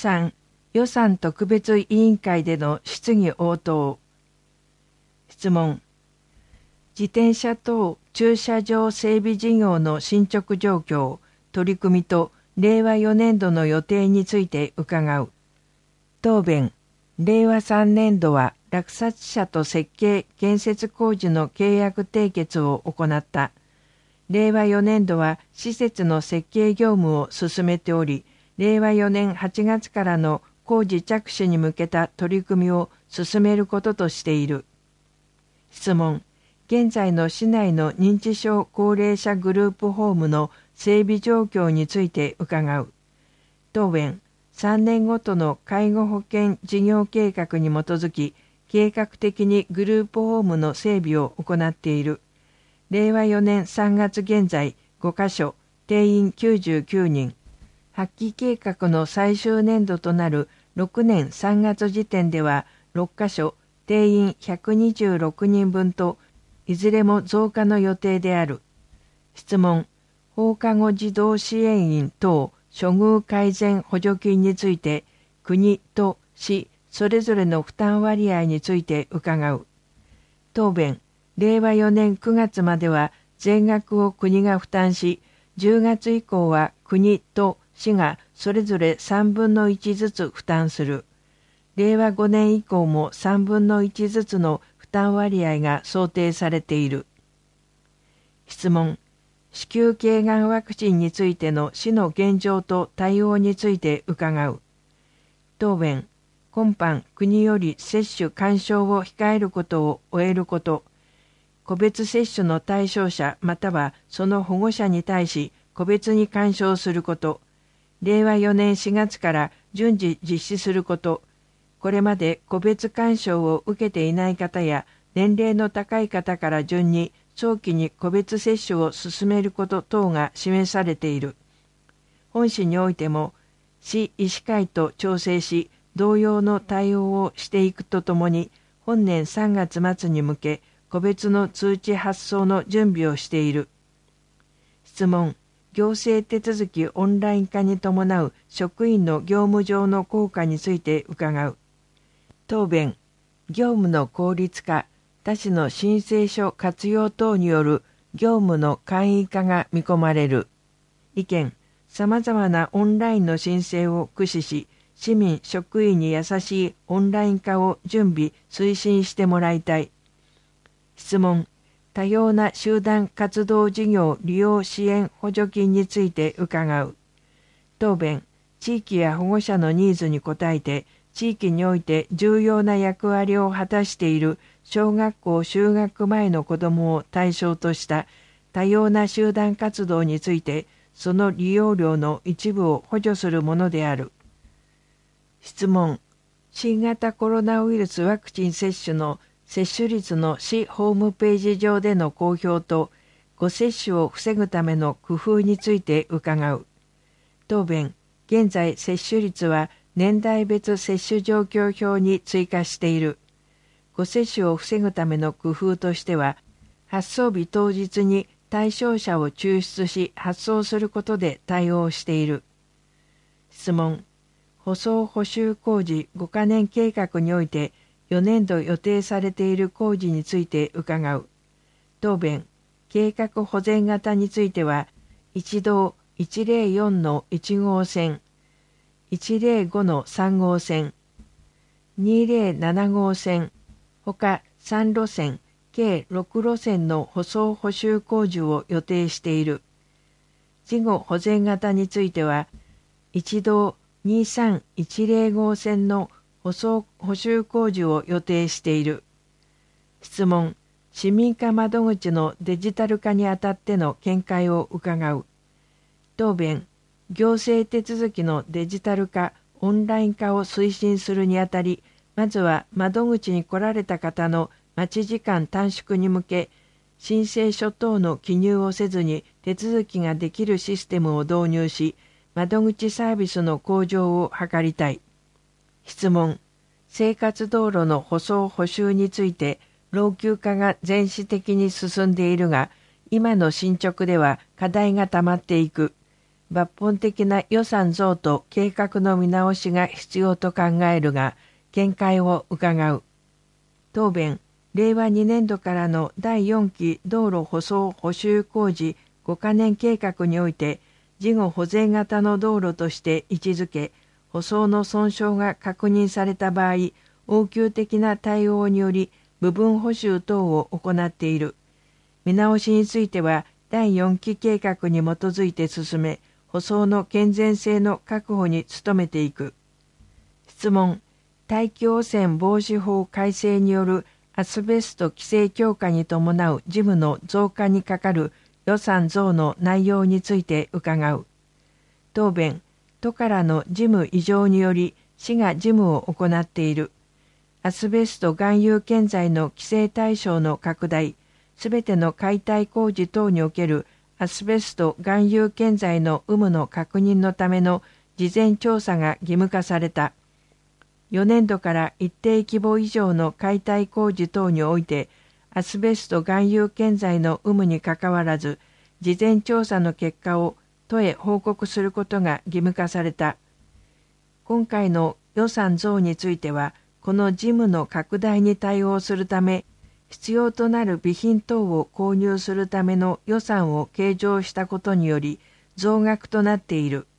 3、予算特別委員会での質疑応答。質問。自転車等駐車場整備事業の進捗状況、取り組みと令和4年度の予定について伺う。答弁。令和3年度は落札者と設計・建設工事の契約締結を行った。令和4年度は施設の設計業務を進めており、令和4年8月からの工事着手に向けた取り組みを進めることとしている。質問。現在の市内の認知症高齢者グループホームの整備状況について伺う。答弁。3年ごとの介護保険事業計画に基づき、計画的にグループホームの整備を行っている。令和4年3月現在5カ所、定員99人。発揮計画の最終年度となる6年3月時点では6カ所、定員126人分と、いずれも増加の予定である。質問。放課後児童支援員等処遇改善補助金について、国と市それぞれの負担割合について伺う。答弁。令和4年9月までは全額を国が負担し、10月以降は国と市がそれぞれ3分の1ずつ負担する。令和5年以降も3分の1ずつの負担割合が想定されている。質問。子宮頸がんワクチンについての市の現状と対応について伺う。答弁。今般国より接種勧奨を控えることを終えること、個別接種の対象者またはその保護者に対し個別に勧奨すること、令和4年4月から順次実施すること、これまで個別勧奨を受けていない方や年齢の高い方から順に早期に個別接種を進めること等が示されている。本市においても市医師会と調整し同様の対応をしていくとともに、本年3月末に向け個別の通知発送の準備をしている。質問。行政手続きオンライン化に伴う職員の業務上の効果について伺う。答弁。業務の効率化、他市の申請書活用等による業務の簡易化が見込まれる。意見。様々なオンラインの申請を駆使し、市民・職員に優しいオンライン化を準備・推進してもらいたい。質問。多様な集団活動事業利用支援補助金について伺う。答弁。地域や保護者のニーズに応えて、地域において重要な役割を果たしている小学校就学前の子どもを対象とした多様な集団活動について、その利用料の一部を補助するものである。質問。新型コロナウイルスワクチン接種の接種率の市ホームページ上での公表と、誤接種を防ぐための工夫について伺う。答弁。現在接種率は年代別接種状況表に追加している。誤接種を防ぐための工夫としては、発送日当日に対象者を抽出し発送することで対応している。質問。舗装補修工事5カ年計画において4年度予定されている工事について伺う。答弁。計画保全型については、一道104-1号線、105-3号線、207号線、他3路線、計6路線の舗装補修工事を予定している。事後保全型については、一道2310号線の舗装補修工事を予定している。質問。市民課窓口のデジタル化にあたっての見解を伺う。答弁。行政手続きのデジタル化、オンライン化を推進するにあたり、まずは窓口に来られた方の待ち時間短縮に向け、申請書等の記入をせずに手続きができるシステムを導入し、窓口サービスの向上を図りたい。質問。生活道路の舗装補修について、老朽化が全市的に進んでいるが、今の進捗では課題がたまっていく。 抜本的な予算増と計画の見直しが必要と考えるが、見解を伺う。答弁、令和2年度からの第4期道路舗装補修工事5カ年計画において、事後保全型の道路として位置づけ、舗装の損傷が確認された場合、応急的な対応により部分補修等を行っている。見直しについては、第4期計画に基づいて進め、舗装の健全性の確保に努めていく。質問、大気汚染防止法改正によるアスベスト規制強化に伴う事務の増加にかかる予算増の内容について伺う。答弁、都からの事務異常により市が事務を行っている。アスベスト含有建材の規制対象の拡大、すべての解体工事等におけるアスベスト含有建材の有無の確認のための事前調査が義務化された。4年度から一定規模以上の解体工事等において、アスベスト含有建材の有無にかかわらず、事前調査の結果を都へ報告することが義務化された。今回の予算増については、この事務の拡大に対応するため、必要となる備品等を購入するための予算を計上したことにより、増額となっている。